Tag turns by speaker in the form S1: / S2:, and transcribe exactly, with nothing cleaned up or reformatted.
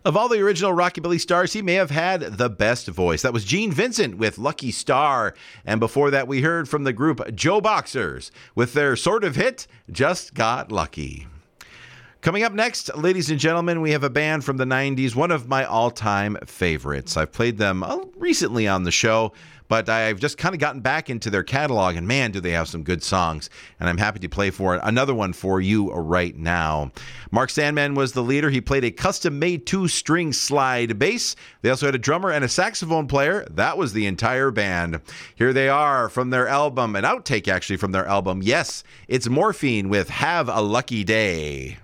S1: Of all the original Rockabilly stars, he may have had the best voice. That was Gene Vincent with Lucky Star. And before that, we heard from the group Joe Boxers with their sort of hit, Just Got Lucky. Coming up next, ladies and gentlemen, we have a band from the nineties, one of my all-time favorites. I've played them recently on the show, but I've just kind of gotten back into their catalog, and man, do they have some good songs. And I'm happy to play for another one for you right now. Mark Sandman was the leader. He played a custom-made two-string slide bass. They also had a drummer and a saxophone player. That was the entire band. Here they are from their album, an outtake actually from their album. Yes, it's Morphine with Have a Lucky Day.